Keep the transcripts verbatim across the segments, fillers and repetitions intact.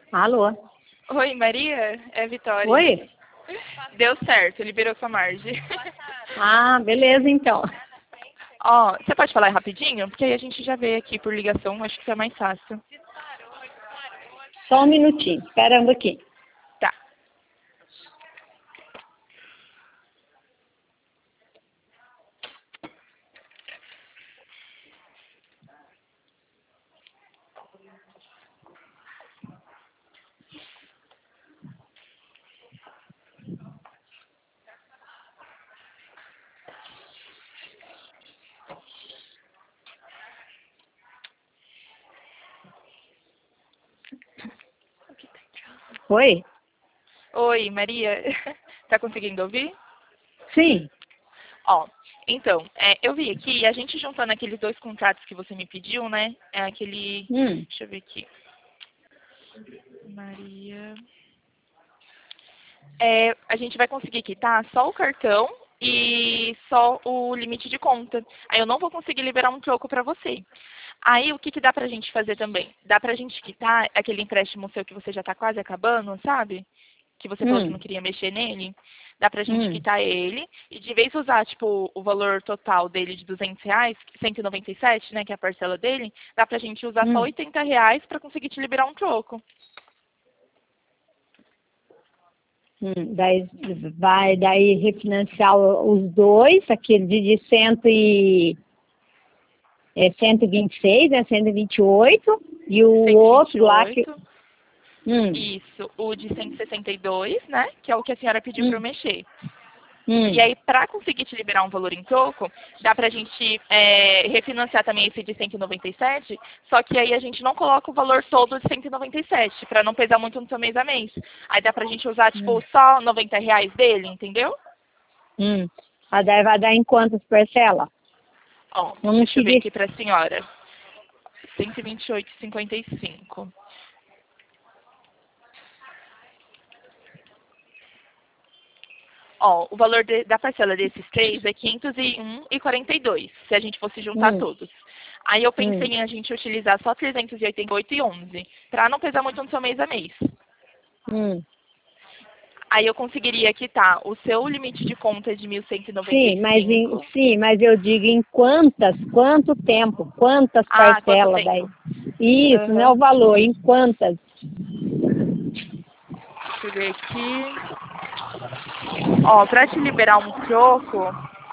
Alô? Oi, Maria? É a Vitória. Oi? Deu certo, liberou sua margem. Ah, beleza então. Ó, você pode falar rapidinho? Porque aí a gente já vê aqui por ligação, acho que fica mais fácil. Só um minutinho, espera um pouquinho. Tá. Oi? Oi, Maria. Tá conseguindo ouvir? Sim. Ó, então, é, eu vi aqui, a gente juntando aqueles dois contratos que você me pediu, né? É aquele... Hum. Deixa eu ver aqui. Maria... É, a gente vai conseguir quitar só o cartão e só o limite de conta. Aí eu não vou conseguir liberar um troco para você. Aí o que, que dá pra gente fazer também? Dá pra gente quitar aquele empréstimo seu que você já tá quase acabando, sabe? Que você falou que não Hum. queria mexer nele. Dá pra gente Hum. quitar ele e de vez usar, tipo, o valor total dele de duzentos reais, cento e noventa e sete, né, que é a parcela dele, dá pra gente usar só Hum. oitenta reais pra conseguir te liberar um troco. Hum. Daí vai daí refinanciar os dois, aquele de cento e, é, cento e vinte e seis, é cento e vinte e oito, e o cento e vinte e outro lá que. oito. Hum. Isso, o de cento e sessenta e dois, né? Que é o que a senhora pediu para eu Hum. mexer. E Hum. aí, para conseguir te liberar um valor em troco, dá para a gente é, refinanciar também esse de cento e noventa e sete, só que aí a gente não coloca o valor todo de cento e noventa e sete, para não pesar muito no seu mês a mês. Aí dá para a gente usar, tipo, Hum. só noventa reais dele, entendeu? Hum. A daí vai dar em quantas parcelas? Ó, Vamos deixa eu ver seguir. aqui para a senhora. cento e vinte e oito e cinquenta e cinco. Ó, o valor de- da parcela desses três é quinhentos e um e quarenta e dois, se a gente fosse juntar Hum. todos. Aí eu pensei Hum. em a gente utilizar só trezentos e oitenta e oito e onze, para não pesar muito no seu mês a mês. Hum. Aí eu conseguiria quitar o seu limite de conta de mil cento e noventa e Sim, mas em, cinco. sim, mas eu digo em quantas, quanto tempo, quantas Ah, quanto parcelas daí? tempo? Isso, não é Aham. o valor, em quantas? Deixa eu ver aqui. Ó, para te liberar um troco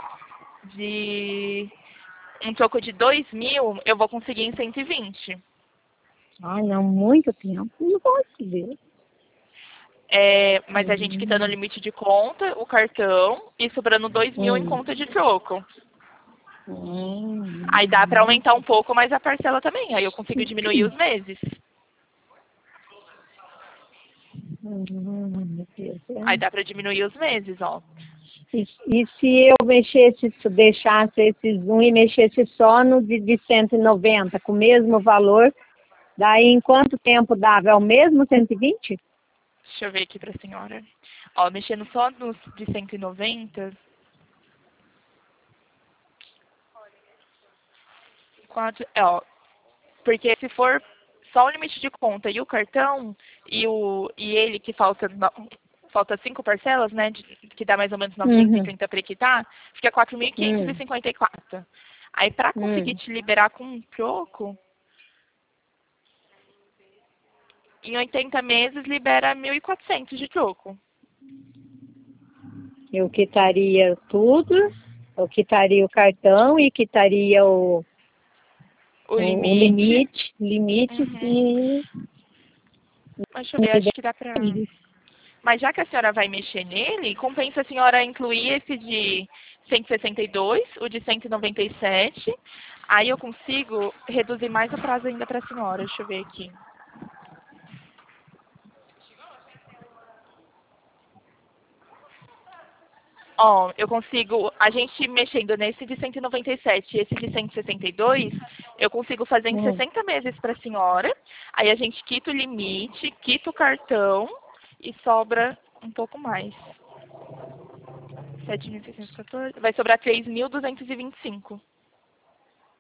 de um troco de dois mil, eu vou conseguir em cento e vinte. Ah, não, muito tempo, não posso ver. É, mas a gente quitando o Hum. limite de conta, o cartão, e sobrando dois mil em Hum. conta de troco. Aí dá para Hum. aumentar um pouco mais a parcela também. Aí eu consigo diminuir os meses. Hum, meu Deus, Aí é. dá para diminuir os meses, ó. E, e se eu mexesse, deixasse esses um e mexesse só no de, de cento e noventa, com o mesmo valor, daí em quanto tempo dava? É o mesmo cento e vinte? Deixa eu ver aqui para a senhora. Ó, mexendo só nos de cento e noventa, quatro, é, ó, porque se for só o limite de conta e o cartão e o e ele que falta no- falta cinco parcelas, né, de- que dá mais ou menos novecentos e Uhum. trinta para quitar, fica quatro mil quinhentos e Hum. cinquenta e quatro. Aí para conseguir Hum. te liberar com um troco, em oitenta meses libera mil e quatrocentos de troco. Eu quitaria tudo, eu quitaria o cartão e quitaria o, O o, o limite. limite, limite Uhum. e Mas deixa eu ver, acho que dá pra. Mas já que a senhora vai mexer nele, compensa a senhora incluir esse de cento e sessenta e dois, o de cento e noventa e sete. Aí eu consigo reduzir mais o prazo ainda para a senhora. Deixa eu ver aqui. Ó, eu consigo, a gente mexendo nesse de cento e noventa e sete e esse de cento e sessenta e dois, eu consigo fazer em hum, sessenta meses para a senhora. Aí a gente quita o limite, quita o cartão e sobra um pouco mais. sete mil seiscentos e quatorze, vai sobrar três mil duzentos e vinte e cinco.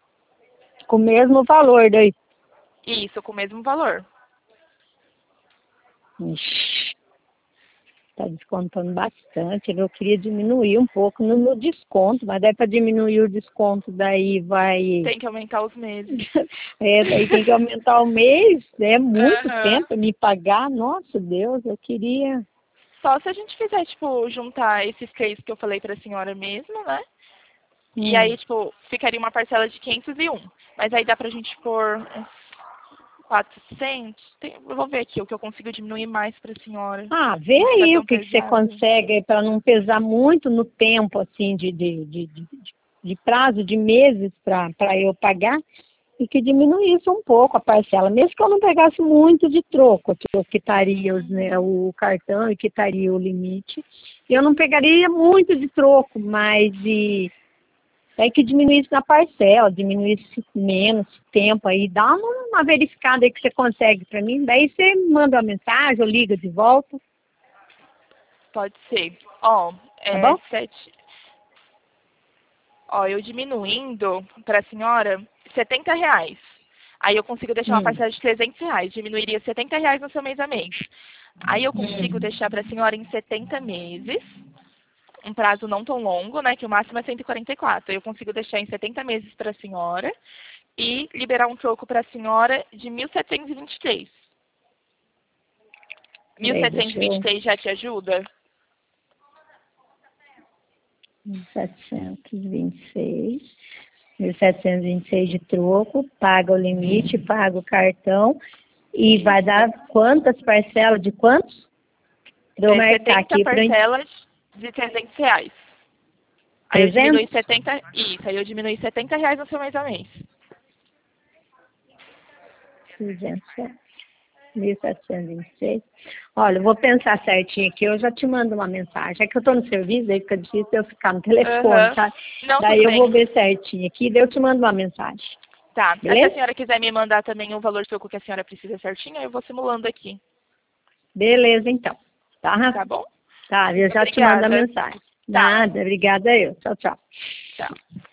com o mesmo valor daí. Isso, com o mesmo valor. Ixi, tá descontando bastante. Eu queria diminuir um pouco no, no desconto, mas daí para diminuir o desconto, daí vai... Tem que aumentar os meses. É, daí tem que aumentar o mês, é muito Aham. tempo me pagar. Nossa, Deus, eu queria... Só se a gente fizer, tipo, juntar esses três que eu falei pra senhora mesmo, né? E Hum. aí, tipo, ficaria uma parcela de quinhentos e um. Mas aí dá pra gente pôr uns quatrocentos. Tem, eu vou ver aqui o que eu consigo diminuir mais pra senhora. Ah, vê Não ficar aí o tão que, que você pesado. consegue para não pesar muito no tempo, assim, de, de, de, de, de prazo de meses para eu pagar, e que diminuísse um pouco a parcela, mesmo que eu não pegasse muito de troco, que eu quitaria os, né, o cartão e quitaria o limite, eu não pegaria muito de troco, mas de, é que diminuísse na parcela, diminuísse menos tempo aí, dá uma, uma verificada aí que você consegue para mim, daí você manda uma mensagem ou liga de volta, Pode ser. Ó, tá é bom? sete. Ó, eu diminuindo pra senhora setenta reais. Aí eu consigo deixar uma Hum. parcela de trezentos reais. Diminuiria setenta reais no seu mês a mês. Aí eu consigo Hum. deixar pra senhora em setenta meses. Um prazo não tão longo, né? Que o máximo é cento e quarenta e quatro. Eu consigo deixar em setenta meses para a senhora e liberar um troco para a senhora de mil setecentos e vinte e três. Peraí, deixa eu... mil setecentos e vinte e três já te ajuda? setecentos e vinte e seis. mil setecentos e vinte e seis de troco, paga o limite, paga o cartão e vai dar quantas parcelas de quantos? Para eu É marcar setenta aqui para parcelas de trezentos reais. Aí eu diminui trezentos? setenta, isso, aí eu diminui setenta reais no seu mês a mês. trezentos reais. mil setecentos e vinte e seis. Olha, eu vou pensar certinho aqui, eu já te mando uma mensagem. É que eu estou no serviço, aí fica difícil eu ficar no telefone, Aham. tá? Não, Daí tudo eu vou bem. ver certinho aqui, daí eu te mando uma mensagem. Tá. Se a Beleza? senhora quiser me mandar também o valor do troco que a senhora precisa certinho, eu vou simulando aqui. Beleza, então. Tá? Tá bom? Tá, eu já te mando a Obrigada. mensagem. Tá. Nada, obrigada eu. Tchau, tchau. Tchau.